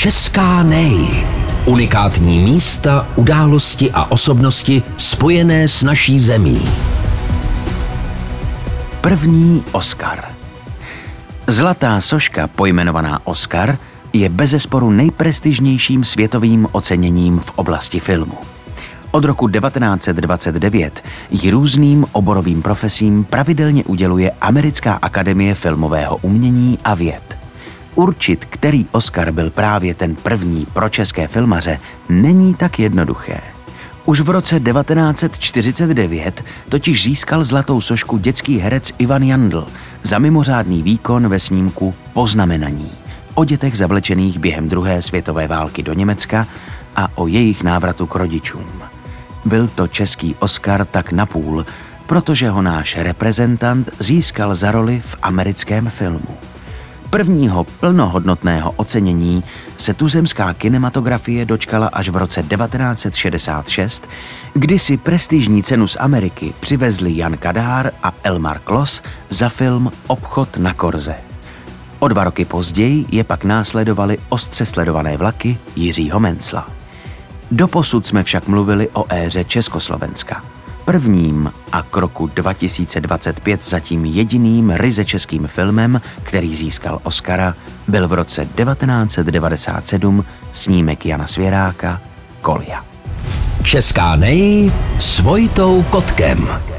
Česká nej. Unikátní místa, události a osobnosti spojené s naší zemí. První Oscar. Zlatá soška, pojmenovaná Oscar, je bezesporu nejprestižnějším světovým oceněním v oblasti filmu. Od roku 1929 ji různým oborovým profesím pravidelně uděluje Americká akademie filmového umění a věd. Určit, který Oscar byl právě ten první pro české filmaře, není tak jednoduché. Už v roce 1949 totiž získal zlatou sošku dětský herec Ivan Jandl za mimořádný výkon ve snímku Poznamenaní o dětech zavlečených během druhé světové války do Německa a o jejich návratu k rodičům. Byl to český Oscar tak napůl, protože ho náš reprezentant získal za roli v americkém filmu. Prvního plnohodnotného ocenění se tuzemská kinematografie dočkala až v roce 1966, kdy si prestižní cenu z Ameriky přivezli Jan Kadár a Elmar Klos za film Obchod na Korze. O 2 roky později je pak následovaly ostře sledované vlaky Jiřího Mencla. Doposud jsme však mluvili o éře Československa. Prvním a k roku 2025 zatím jediným ryze českým filmem, který získal Oscara, byl v roce 1997 snímek Jana Svěráka Kolia. Česká nej s Vojtou Kotkem.